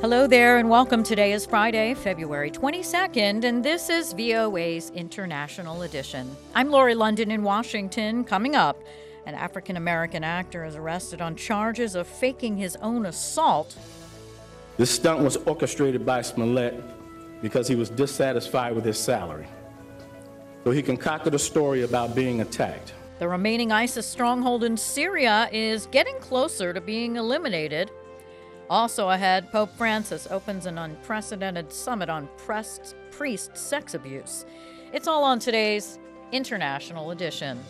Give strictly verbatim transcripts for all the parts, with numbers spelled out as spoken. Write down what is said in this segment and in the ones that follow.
Hello there and welcome. Today is Friday, February twenty-second, and this is V O A's International Edition. I'm Lori London in Washington. Coming up, an African-American actor is arrested on charges of faking his own assault. This stunt was orchestrated by Smollett because he was dissatisfied with his salary. So he concocted a story about being attacked. The remaining ISIS stronghold in Syria is getting closer to being eliminated. Also ahead, Pope Francis opens an unprecedented summit on priest, priest sex abuse. It's all on today's International Edition.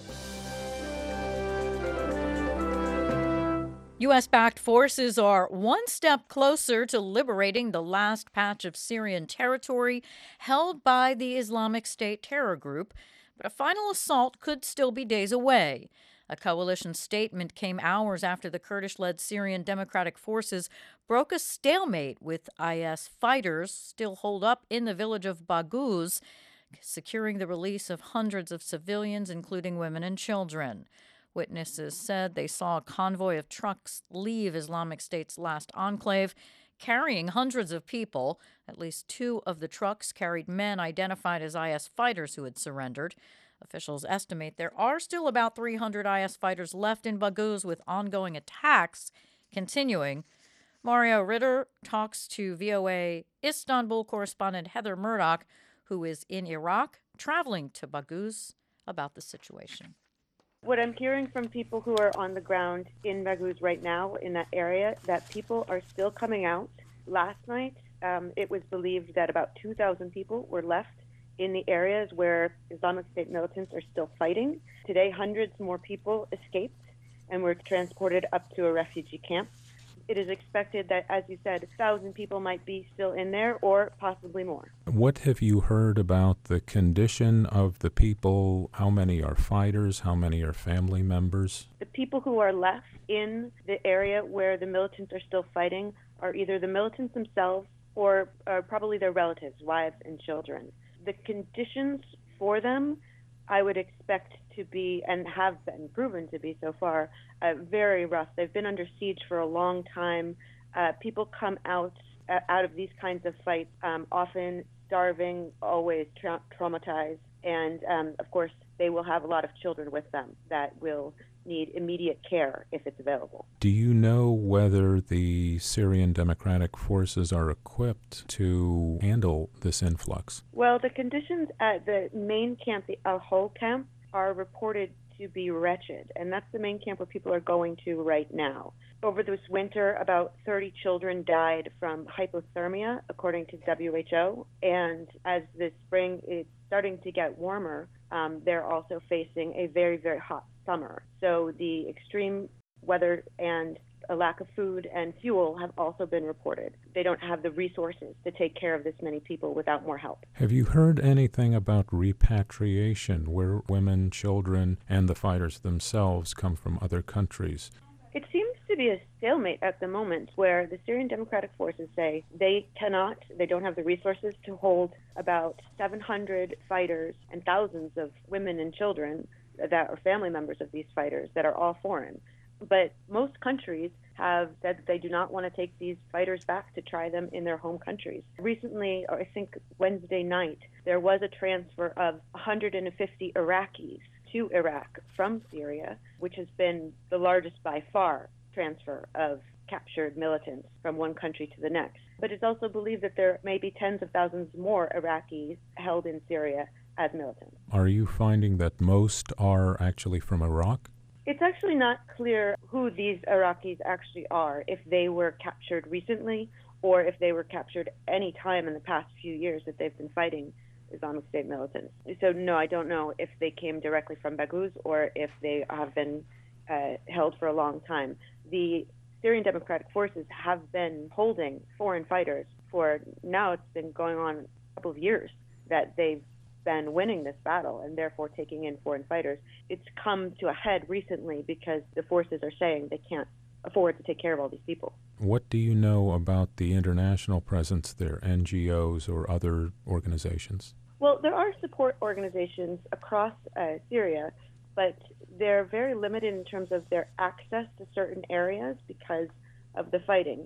U S-backed forces are one step closer to liberating the last patch of Syrian territory held by the Islamic State terror group, but a final assault could still be days away. A coalition statement came hours after the Kurdish-led Syrian Democratic Forces broke a stalemate with I S fighters still holed up in the village of Baghouz, securing the release of hundreds of civilians, including women and children. Witnesses said they saw a convoy of trucks leave Islamic State's last enclave, carrying hundreds of people. At least two of the trucks carried men identified as I S fighters who had surrendered. Officials estimate there are still about three hundred I S fighters left in Baghouz, with ongoing attacks continuing. Mario Ritter talks to V O A Istanbul correspondent Heather Murdoch, who is in Iraq, traveling to Baghouz, about the situation. What I'm hearing from people who are on the ground in Baghouz right now, in that area, that people are still coming out. Last night, um, it was believed that about two thousand people were left in the areas where Islamic State militants are still fighting. Today, hundreds more people escaped and were transported up to a refugee camp. It is expected that, as you said, a thousand people might be still in there, or possibly more. What have you heard about the condition of the people? How many are fighters? How many are family members? The people who are left in the area where the militants are still fighting are either the militants themselves or uh, probably their relatives, wives and children. The conditions for them, I would expect to be, and have been proven to be so far, uh, very rough. They've been under siege for a long time. Uh, people come out uh, out of these kinds of fights, um, often starving, always tra- traumatized, and um, of course, they will have a lot of children with them that will need immediate care if it's available. Do you know whether the Syrian Democratic Forces are equipped to handle this influx? Well, the conditions at the main camp, the Al-Hol camp, are reported to be wretched, and that's the main camp where people are going to right now. Over this winter, about thirty children died from hypothermia, according to W H O, and as the spring is starting to get warmer, um, they're also facing a very, very hot summer. So the extreme weather and a lack of food and fuel have also been reported. They don't have the resources to take care of this many people without more help. Have you heard anything about repatriation, where women, children, and the fighters themselves come from other countries? It seems to be a stalemate at the moment, where the Syrian Democratic Forces say they cannot, they don't have the resources to hold about seven hundred fighters and thousands of women and children that are family members of these fighters that are all foreign. But most countries have said that they do not want to take these fighters back to try them in their home countries. Recently, or I think Wednesday night, there was a transfer of one hundred fifty Iraqis to Iraq from Syria, which has been the largest by far transfer of captured militants from one country to the next. But it's also believed that there may be tens of thousands more Iraqis held in Syria as militants. Are you finding that most are actually from Iraq? It's actually not clear who these Iraqis actually are, if they were captured recently or if they were captured any time in the past few years that they've been fighting Islamic State militants. So no, I don't know if they came directly from Baghouz or if they have been uh, held for a long time. The Syrian Democratic Forces have been holding foreign fighters for, now it's been going on a couple of years that they've been winning this battle and therefore taking in foreign fighters. It's come to a head recently because the forces are saying they can't afford to take care of all these people. What do you know about the international presence there, N G Os or other organizations? Well, there are support organizations across uh, Syria, but they're very limited in terms of their access to certain areas because of the fighting.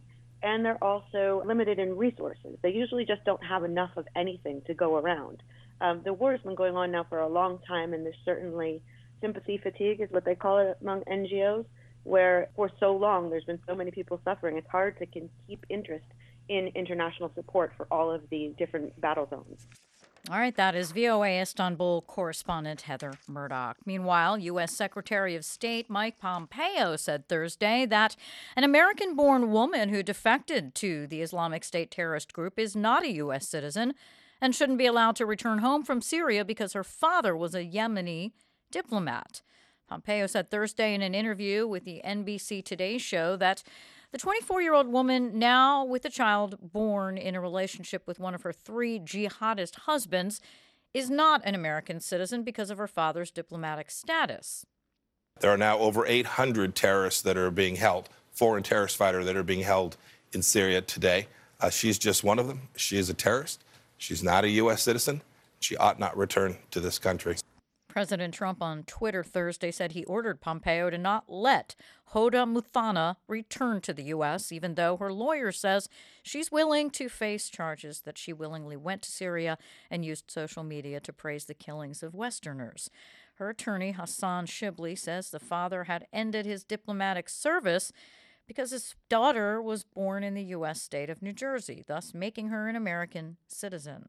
and they're also limited in resources. They usually just don't have enough of anything to go around. Um, the war has been going on now for a long time, and there's certainly sympathy fatigue is what they call it among N G Os, where for so long there's been so many people suffering. It's hard to can keep interest in international support for all of the different battle zones. All right, that is V O A Istanbul correspondent Heather Murdoch. Meanwhile, U S. Secretary of State Mike Pompeo said Thursday that an American-born woman who defected to the Islamic State terrorist group is not a U S citizen and shouldn't be allowed to return home from Syria because her father was a Yemeni diplomat. Pompeo said Thursday in an interview with the N B C Today show that the twenty-four-year-old woman, now with a child born in a relationship with one of her three jihadist husbands, is not an American citizen because of her father's diplomatic status. There are now over eight hundred terrorists that are being held, foreign terrorist fighters that are being held in Syria today. Uh, she's just one of them. She is a terrorist. She's not a U S citizen. She ought not return to this country. President Trump on Twitter Thursday said he ordered Pompeo to not let Hoda Muthana return to the U S, even though her lawyer says she's willing to face charges that she willingly went to Syria and used social media to praise the killings of Westerners. Her attorney, Hassan Shibli, says the father had ended his diplomatic service because his daughter was born in the U S state of New Jersey, thus making her an American citizen.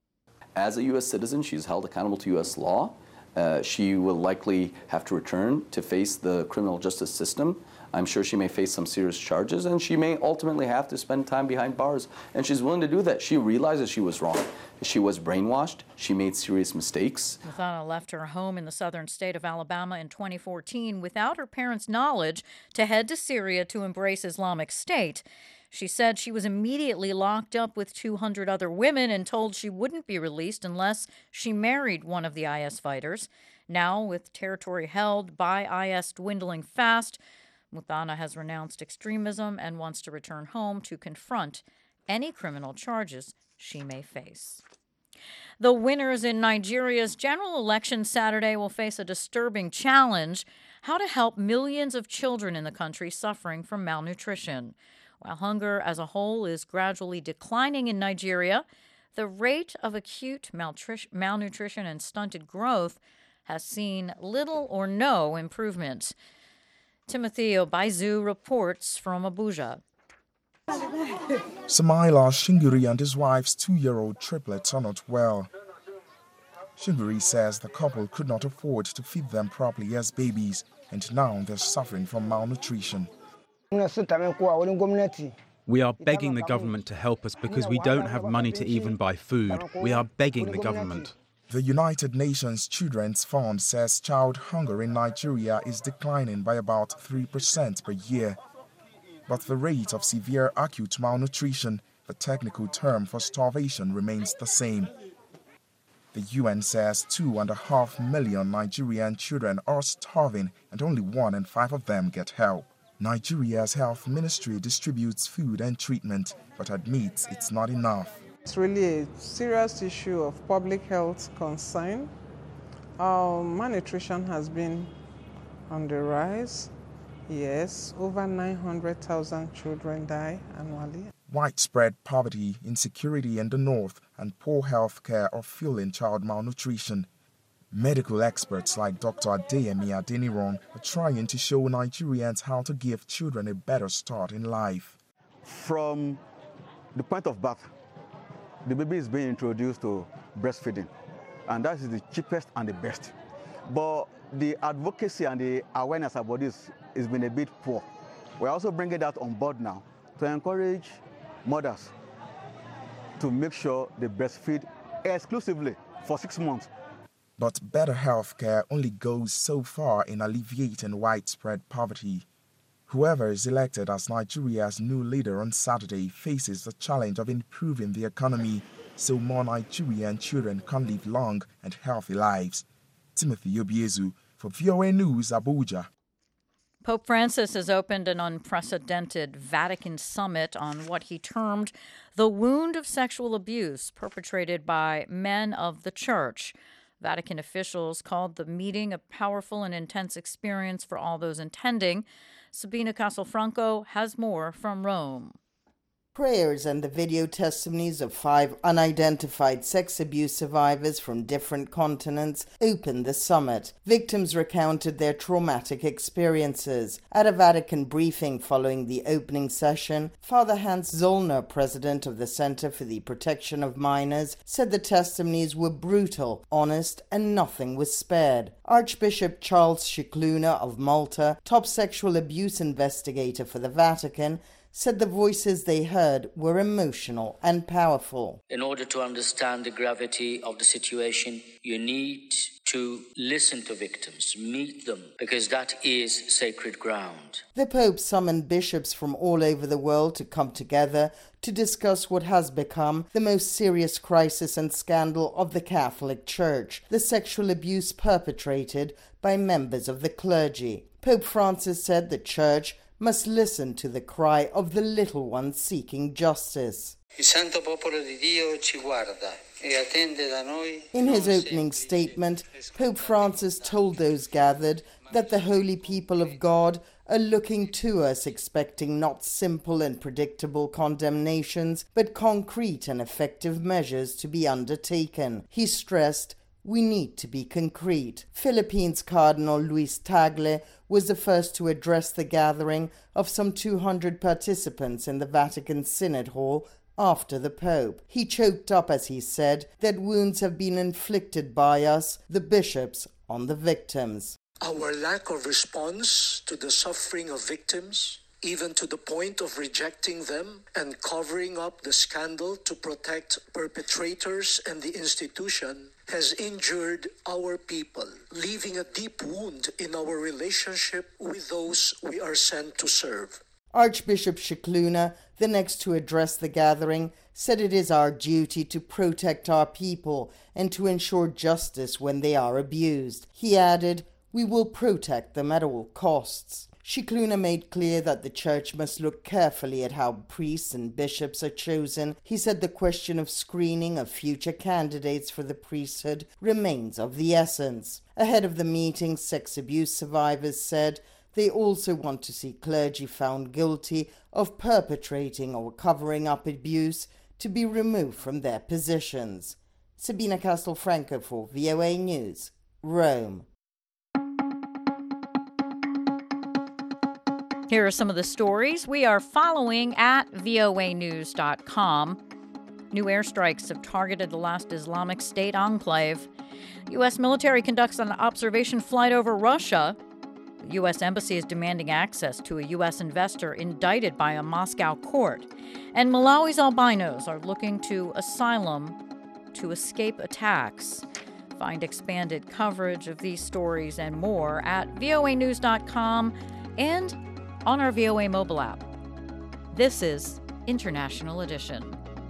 As a U S citizen, she's held accountable to U S law. Uh, she will likely have to return to face the criminal justice system. I'm sure she may face some serious charges, and she may ultimately have to spend time behind bars. And she's willing to do that. She realizes she was wrong. She was brainwashed. She made serious mistakes. Muthana left her home in the southern state of Alabama in twenty fourteen without her parents' knowledge to head to Syria to embrace Islamic State. She said she was immediately locked up with two hundred other women and told she wouldn't be released unless she married one of the I S fighters. Now, with territory held by I S dwindling fast, Muthana has renounced extremism and wants to return home to confront any criminal charges she may face. The winners in Nigeria's general election Saturday will face a disturbing challenge: how to help millions of children in the country suffering from malnutrition. While hunger as a whole is gradually declining in Nigeria, the rate of acute maltri- malnutrition and stunted growth has seen little or no improvement. Timothy Obaizu reports from Abuja. Samaila Shingiri and his wife's two-year-old triplets are not well. Shingiri says the couple could not afford to feed them properly as babies, and now they're suffering from malnutrition. We are begging the government to help us because we don't have money to even buy food. We are begging the government. The United Nations Children's Fund says child hunger in Nigeria is declining by about three percent per year. But the rate of severe acute malnutrition, the technical term for starvation, remains the same. The U N says two and a half million Nigerian children are starving, and only one in five of them get help. Nigeria's health ministry distributes food and treatment, but admits it's not enough. It's really a serious issue of public health concern. Um, malnutrition has been on the rise. Yes, over nine hundred thousand children die annually. Widespread poverty, insecurity in the north, and poor health care are fueling child malnutrition. Medical experts like Doctor Adeyemi Adeniran are trying to show Nigerians how to give children a better start in life. From the point of birth, the baby is being introduced to breastfeeding, and that is the cheapest and the best. But the advocacy and the awareness about this has been a bit poor. We're also bringing that on board now to encourage mothers to make sure they breastfeed exclusively for six months. But better health care only goes so far in alleviating widespread poverty. Whoever is elected as Nigeria's new leader on Saturday faces the challenge of improving the economy so more Nigerian children can live long and healthy lives. Timothy Obiezu for V O A News, Abuja. Pope Francis has opened an unprecedented Vatican summit on what he termed the wound of sexual abuse perpetrated by men of the Church. Vatican officials called the meeting a powerful and intense experience for all those attending. Sabina Castelfranco has more from Rome. Prayers and the video testimonies of five unidentified sex abuse survivors from different continents opened the summit. Victims recounted their traumatic experiences. At a Vatican briefing following the opening session, Father Hans Zollner, president of the Center for the Protection of Minors, said the testimonies were brutal, honest, and nothing was spared. Archbishop Charles Scicluna of Malta, top sexual abuse investigator for the Vatican, said the voices they heard were emotional and powerful. In order to understand the gravity of the situation, you need to listen to victims, meet them, because that is sacred ground. The Pope summoned bishops from all over the world to come together to discuss what has become the most serious crisis and scandal of the Catholic Church, the sexual abuse perpetrated by members of the clergy. Pope Francis said the Church must listen to the cry of the little ones seeking justice. In his opening statement, Pope Francis told those gathered that the holy people of God are looking to us expecting not simple and predictable condemnations, but concrete and effective measures to be undertaken. He stressed, we need to be concrete. Philippines Cardinal Luis Tagle was the first to address the gathering of some two hundred participants in the Vatican Synod Hall after the Pope. He choked up as he said that wounds have been inflicted by us, the bishops, on the victims. Our lack of response to the suffering of victims, even to the point of rejecting them and covering up the scandal to protect perpetrators and the institution, has injured our people, leaving a deep wound in our relationship with those we are sent to serve. Archbishop Scicluna, the next to address the gathering, said it is our duty to protect our people and to ensure justice when they are abused. He added, we will protect them at all costs. Scicluna made clear that the Church must look carefully at how priests and bishops are chosen. He said the question of screening of future candidates for the priesthood remains of the essence. Ahead of the meeting, sex abuse survivors said they also want to see clergy found guilty of perpetrating or covering up abuse to be removed from their positions. Sabina Castelfranco for V O A News, Rome. Here are some of the stories we are following at V O A news dot com. New airstrikes have targeted the last Islamic State enclave. U S military conducts an observation flight over Russia. The U S Embassy is demanding access to a U S investor indicted by a Moscow court. And Malawi's albinos are looking to asylum to escape attacks. Find expanded coverage of these stories and more at V O A news dot com and on our V O A mobile app. This is International Edition.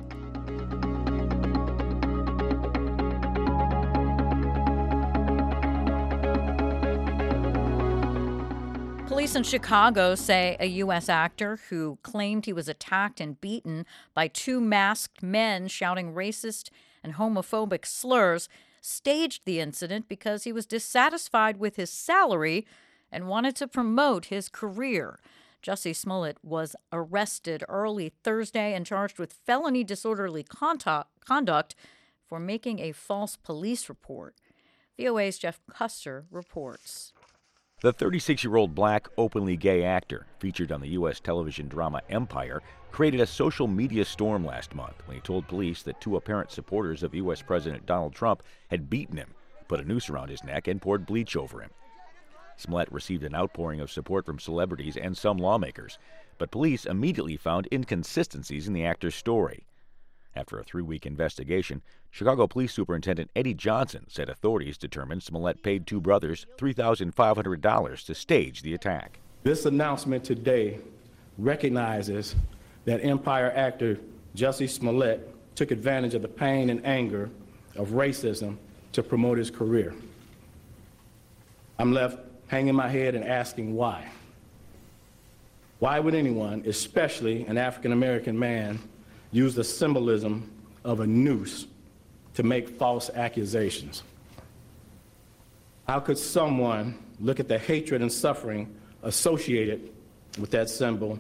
Police in Chicago say a U S actor who claimed he was attacked and beaten by two masked men shouting racist and homophobic slurs staged the incident because he was dissatisfied with his salary and wanted to promote his career. Jussie Smollett was arrested early Thursday and charged with felony disorderly conduct for making a false police report. V O A's Jeff Custer reports. The thirty-six-year-old black, openly gay actor, featured on the U S television drama Empire, created a social media storm last month when he told police that two apparent supporters of U S President Donald Trump had beaten him, put a noose around his neck, and poured bleach over him. Smollett received an outpouring of support from celebrities and some lawmakers, but police immediately found inconsistencies in the actor's story. After a three-week investigation, Chicago Police Superintendent Eddie Johnson said authorities determined Smollett paid two brothers three thousand five hundred dollars to stage the attack. This announcement today recognizes that Empire actor Jussie Smollett took advantage of the pain and anger of racism to promote his career. I'm left hanging my head and asking why. Why would anyone, especially an African-American man, use the symbolism of a noose to make false accusations? How could someone look at the hatred and suffering associated with that symbol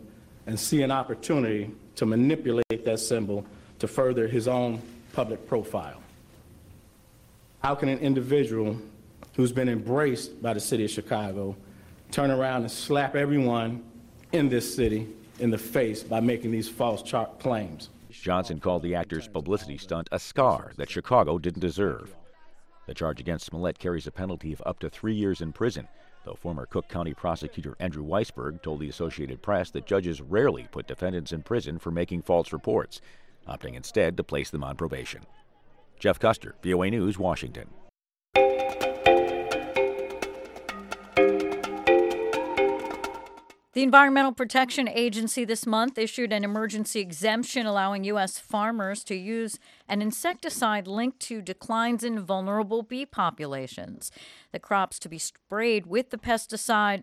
and see an opportunity to manipulate that symbol to further his own public profile. How can an individual who's been embraced by the city of Chicago turn around and slap everyone in this city in the face by making these false char- claims? Johnson called the actor's publicity stunt a scar that Chicago didn't deserve. The charge against Smollett carries a penalty of up to three years in prison, though former Cook County prosecutor Andrew Weisberg told the Associated Press that judges rarely put defendants in prison for making false reports, opting instead to place them on probation. Jeff Custer, V O A News, Washington. The Environmental Protection Agency this month issued an emergency exemption allowing U S farmers to use an insecticide linked to declines in vulnerable bee populations. The crops to be sprayed with the pesticide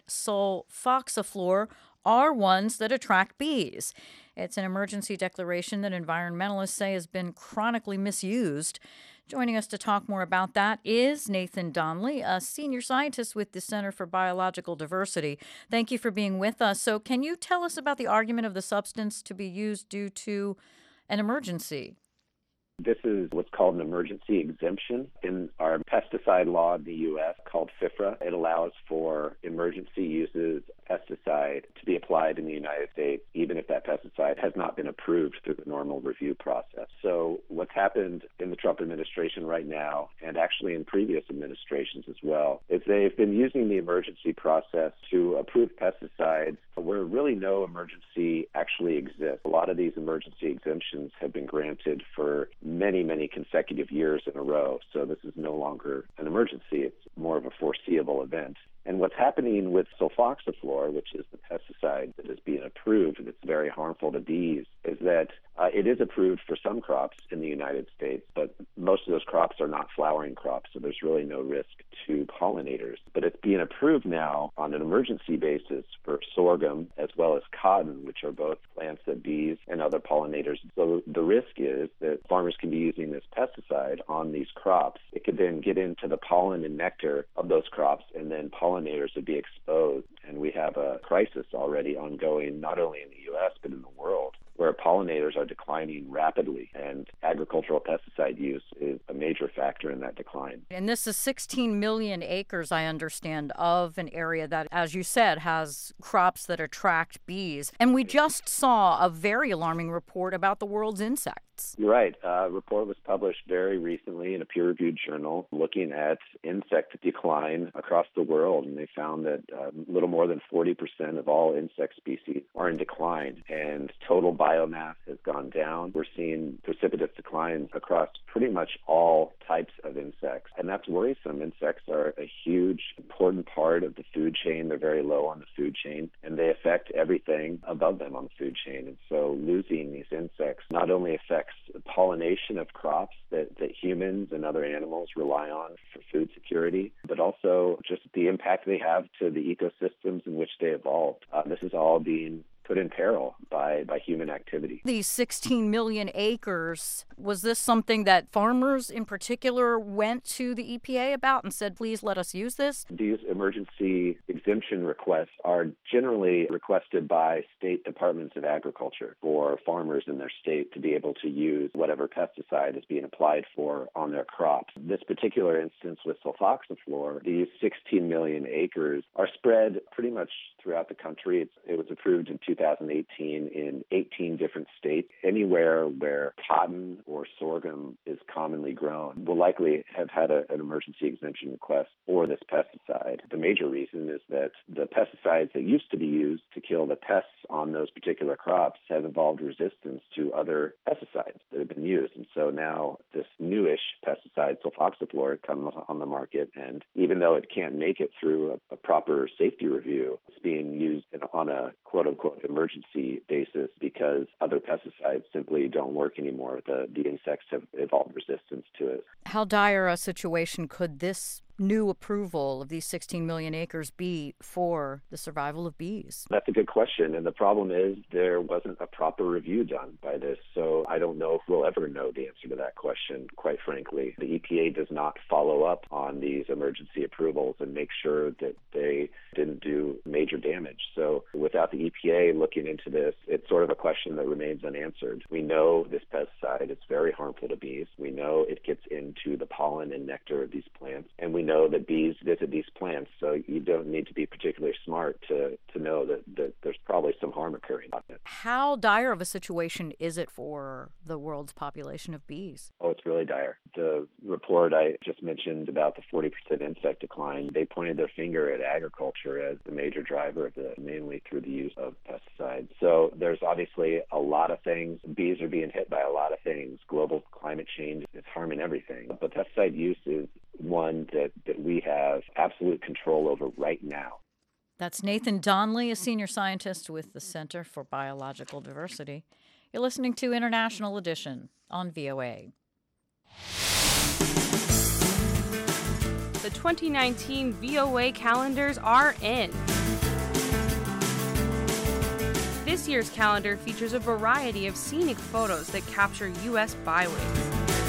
sulfoxaflor are ones that attract bees. It's an emergency declaration that environmentalists say has been chronically misused. Joining us to talk more about that is Nathan Donnelly, a senior scientist with the Center for Biological Diversity. Thank you for being with us. So can you tell us about the argument of the substance to be used due to an emergency? This is what's called an emergency exemption in our pesticide law in the U S called FIFRA. It allows for emergency uses of pesticide to be applied in the United States, even if that pesticide has not been approved through the normal review process. So what's happened in the Trump administration right now, and actually in previous administrations as well, is they've been using the emergency process to approve pesticides where really no emergency actually exists. A lot of these emergency exemptions have been granted for many, many consecutive years in a row. So this is no longer an emergency. It's more of a foreseeable event. And what's happening with sulfoxaflor, which is the pesticide that is being approved that's very harmful to bees, is that uh, it is approved for some crops in the United States, but most of those crops are not flowering crops, so there's really no risk to pollinators. But it's being approved now on an emergency basis for sorghum as well as cotton, which are both plants that bees and other pollinators. So the risk is that farmers can be using this pesticide on these crops. It could then get into the pollen and nectar of those crops, and then pollinators would be exposed. And we have a crisis already ongoing, not only in the U S, but in the world, where pollinators are declining rapidly, and agricultural pesticide use is a major factor in that decline. And this is sixteen million acres, I understand, of an area that, as you said, has crops that attract bees. And we just saw a very alarming report about the world's insects. You're right. A report was published very recently in a peer-reviewed journal looking at insect decline across the world, and they found that a uh, little more than forty percent of all insect species are in decline, and total biomass has gone down. We're seeing precipitous declines across pretty much all types of insects, and that's worrisome. Insects are a huge, important part of the food chain. They're very low on the food chain, and they affect everything above them on the food chain. And so losing these insects not only affects pollination of crops that, that humans and other animals rely on for food security, but also just the impact they have to the ecosystems in which they evolved. Uh, this is all being put in peril by, by human activity. These sixteen million acres, was this something that farmers in particular went to the E P A about and said, please let us use this? These emergency exemption requests are generally requested by state departments of agriculture for farmers in their state to be able to use whatever pesticide is being applied for on their crops. This particular instance with sulfoxaflor, these sixteen million acres are spread pretty much throughout the country. It's, it was approved in two thousand eighteen in eighteen different states. Anywhere where cotton or sorghum is commonly grown will likely have had a, an emergency exemption request for this pesticide. The major reason is that the pesticides that used to be used to kill the pests on those particular crops have evolved resistance to other pesticides that have been used. And so now this newish pesticide, sulfoxaflor, comes on the market, and even though it can't make it through a, a proper safety review, it's being used in, on a quote-unquote emergency basis because other pesticides simply don't work anymore. The, the insects have evolved resistance to it. How dire a situation could this new approval of these sixteen million acres be for the survival of bees? That's a good question. And the problem is there wasn't a proper review done by this. So I don't know if we'll ever know the answer to that question, quite frankly. The E P A does not follow up on these emergency approvals and make sure that they didn't do major damage. So without the E P A looking into this, it's sort of a question that remains unanswered. We know this pesticide is very harmful to bees. We know it gets into the pollen and nectar of these plants. And we know that bees visit these plants. So you don't need to be particularly smart to, to know that, that there's probably some harm occurring. How dire of a situation is it for the world's population of bees? Oh, it's really dire. The report I just mentioned about the forty percent insect decline, they pointed their finger at agriculture as the major driver of it, mainly through the use of pesticides. So there's obviously a lot of things. Bees are being hit by a lot of things. Global climate change is harming everything. But pesticide use is one that, that we have absolute control over right now. That's Nathan Donnelly, a senior scientist with the Center for Biological Diversity. You're listening to International Edition on V O A. The twenty nineteen V O A calendars are in. This year's calendar features a variety of scenic photos that capture U S byways,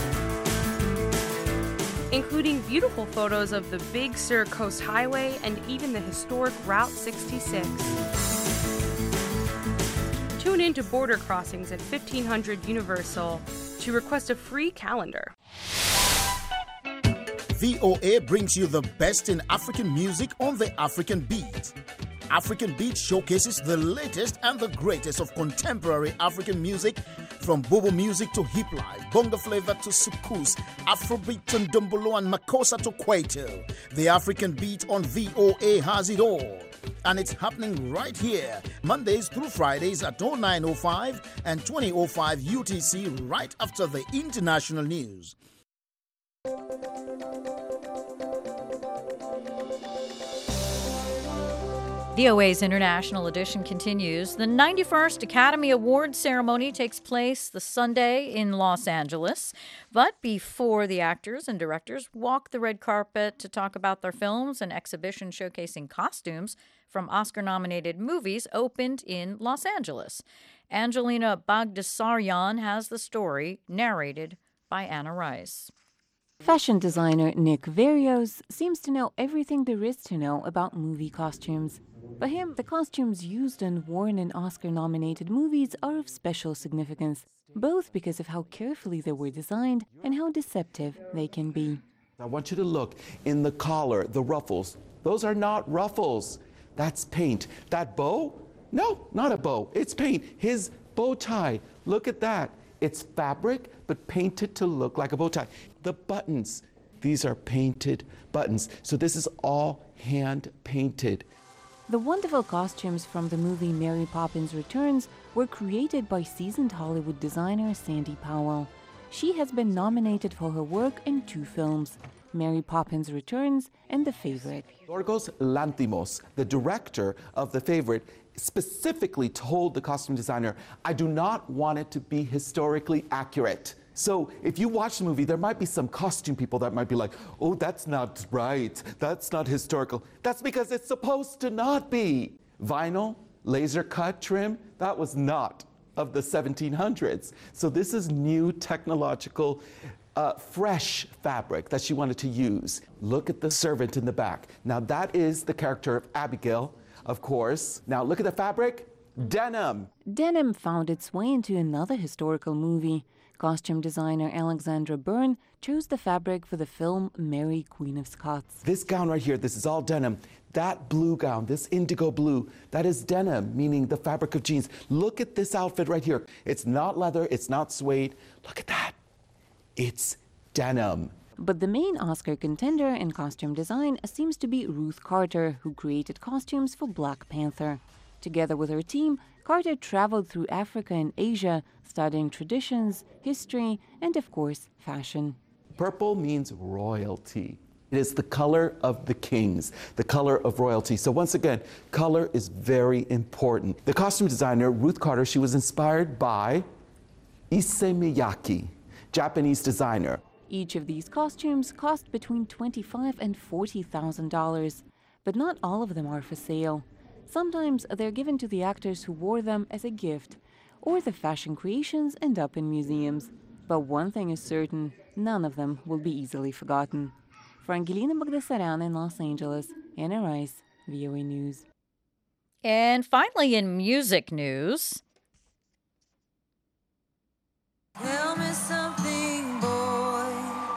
including beautiful photos of the Big Sur Coast Highway and even the historic Route sixty-six. Tune in to Border Crossings at fifteen hundred Universal to request a free calendar. V O A brings you the best in African music on the African Beat. African Beat showcases the latest and the greatest of contemporary African music, from bobo music to hip life, bongo flavor to soukous, Afrobeat to ndombolo and makossa to kwaito. The African Beat on V O A has it all. And it's happening right here, Mondays through Fridays at oh nine oh five and twenty oh five U T C, right after the international news. V O A's International Edition continues. The ninety-first Academy Awards ceremony takes place the Sunday in Los Angeles. But before the actors and directors walk the red carpet to talk about their films, an exhibition showcasing costumes from Oscar-nominated movies opened in Los Angeles. Angelina Bagdasaryan has the story, narrated by Anna Rice. Fashion designer Nick Verrios seems to know everything there is to know about movie costumes. For him, the costumes used and worn in Oscar-nominated movies are of special significance, both because of how carefully they were designed and how deceptive they can be. I want you to look in the collar, the ruffles. Those are not ruffles. That's paint. That bow? No, not a bow. It's paint. His bow tie, look at that. It's fabric, but painted to look like a bow tie. The buttons, these are painted buttons. So this is all hand painted. The wonderful costumes from the movie Mary Poppins Returns were created by seasoned Hollywood designer Sandy Powell. She has been nominated for her work in two films, Mary Poppins Returns and The Favorite. Yorgos Lanthimos, the director of The Favorite, specifically told the costume designer, I do not want it to be historically accurate. So if you watch the movie, there might be some costume people that might be like, oh, that's not right. That's not historical. That's because it's supposed to not be. Vinyl, laser cut trim, that was not of the seventeen hundreds. So this is new technological, uh, fresh fabric that she wanted to use. Look at the servant in the back. Now that is the character of Abigail, of course. Now look at the fabric, denim. Denim found its way into another historical movie. Costume designer Alexandra Byrne chose the fabric for the film Mary, Queen of Scots. This gown right here, this is all denim. That blue gown, this indigo blue, that is denim, meaning the fabric of jeans. Look at this outfit right here. It's not leather, it's not suede. Look at that. It's denim. But the main Oscar contender in costume design seems to be Ruth Carter, who created costumes for Black Panther. Together with her team, Carter traveled through Africa and Asia, studying traditions, history, and of course, fashion. Purple means royalty. It is the color of the kings, the color of royalty. So once again, color is very important. The costume designer, Ruth Carter, she was inspired by Issey Miyake, Japanese designer. Each of these costumes cost between twenty-five thousand dollars and forty thousand dollars, but not all of them are for sale. Sometimes they're given to the actors who wore them as a gift, or the fashion creations end up in museums. But one thing is certain, none of them will be easily forgotten. For Angelina Bagdasaryan in Los Angeles, Anna Rice, V O A News. And finally in music news... Tell me something, boy.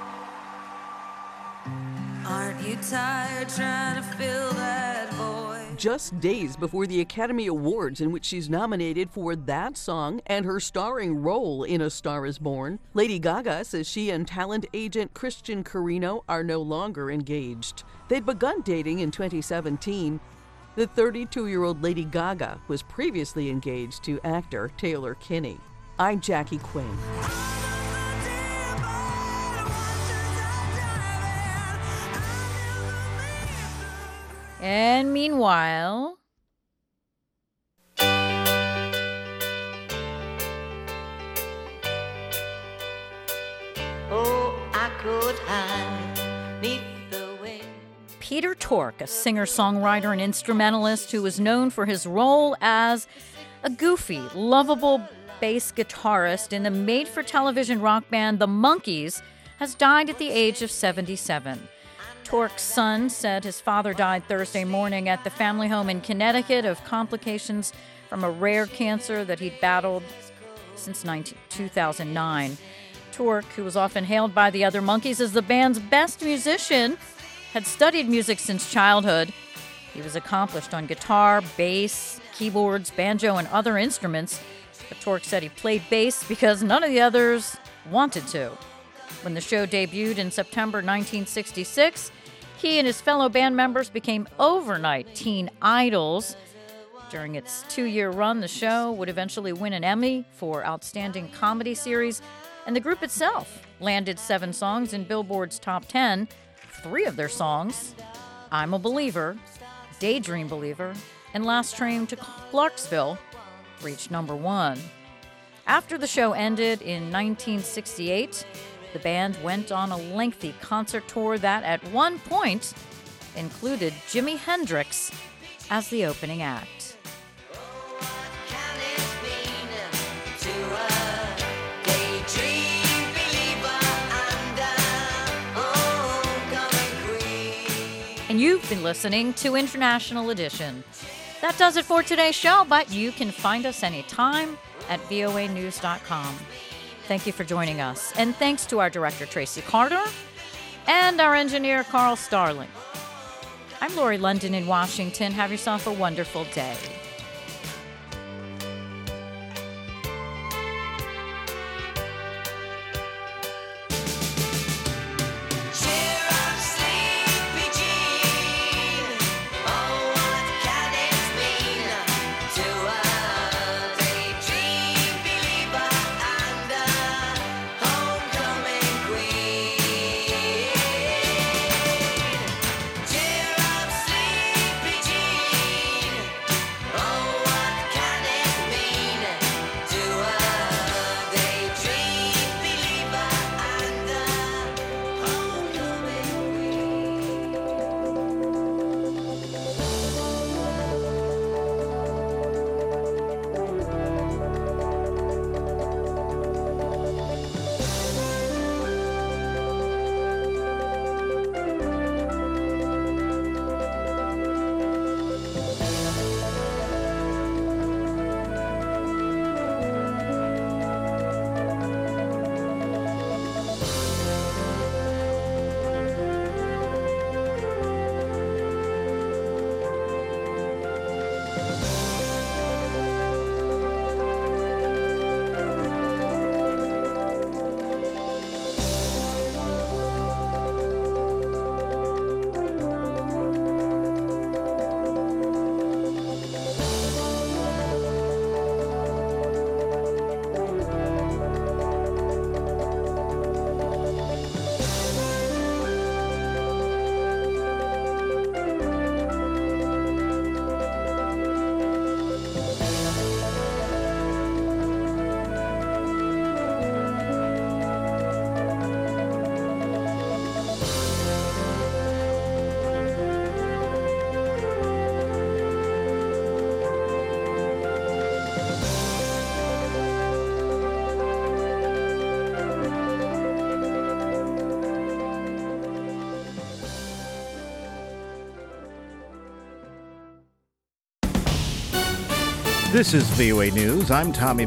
Aren't you tired trying to fill that void? Just days before the Academy Awards, in which she's nominated for that song and her starring role in A Star is Born, Lady Gaga says she and talent agent Christian Carino are no longer engaged. They'd begun dating in twenty seventeen. The thirty-two-year-old Lady Gaga was previously engaged to actor Taylor Kinney. I'm Jackie Quinn. And meanwhile... Oh, I could hide neath the wind. Peter Tork, a singer-songwriter and instrumentalist who was known for his role as a goofy, lovable bass guitarist in the made-for-television rock band The Monkees, has died at the age of seventy-seven. Tork's son said his father died Thursday morning at the family home in Connecticut of complications from a rare cancer that he'd battled since two thousand nine. Tork, who was often hailed by the other Monkees as the band's best musician, had studied music since childhood. He was accomplished on guitar, bass, keyboards, banjo, and other instruments. But Tork said he played bass because none of the others wanted to. When the show debuted in September nineteen sixty-six, he and his fellow band members became overnight teen idols. During its two-year run, the show would eventually win an Emmy for Outstanding Comedy Series, and the group itself landed seven songs in Billboard's top ten. Three of their songs, I'm a Believer, Daydream Believer, and Last Train to Clarksville, reached number one. After the show ended in nineteen sixty-eight, the band went on a lengthy concert tour that at one point included Jimi Hendrix as the opening act. And you've been listening to International Edition. That does it for today's show, but you can find us anytime at V O A news dot com. Thank you for joining us, and thanks to our director, Tracy Carter, and our engineer, Carl Starling. I'm Lori London in Washington. Have yourself a wonderful day. Oh This is V O A News. I'm Tommy